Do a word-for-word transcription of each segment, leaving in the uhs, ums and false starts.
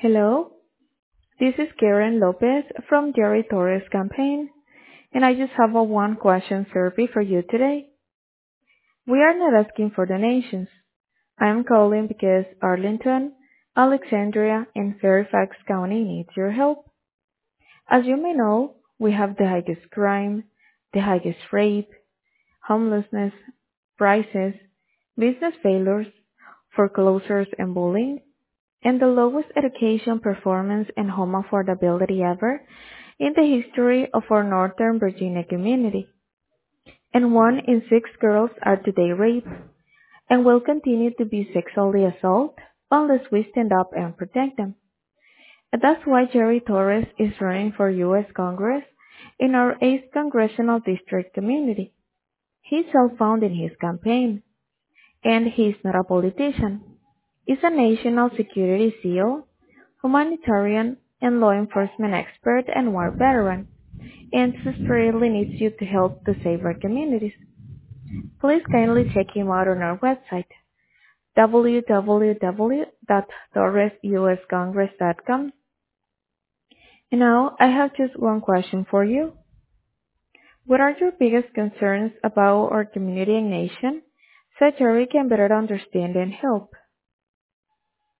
Hello, this is Karen Lopez from Jerry Torres campaign, and I just have a one question survey for you today. We are not asking for donations. I am calling because Arlington, Alexandria, and Fairfax County needs your help. As you may know, we have the highest crime, the highest rape, homelessness, prices, business failures, foreclosures and bullying, and the lowest education performance and home affordability ever in the history of our Northern Virginia community. And one in six girls are today raped and will continue to be sexually assaulted unless we stand up and protect them. And that's why Jerry Torres is running for U S Congress in our eighth Congressional District community. He's self-funding his campaign, and he's not a politician. He's a national security SEAL, humanitarian, and law enforcement expert and war veteran, and desperately needs you to help to save our communities. Please kindly check him out on our website, w w w dot torres u s congress dot com. And now, I have just one question for you. What are your biggest concerns about our community and nation, so Jerry can better understand and help?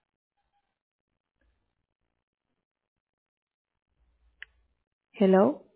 Hello?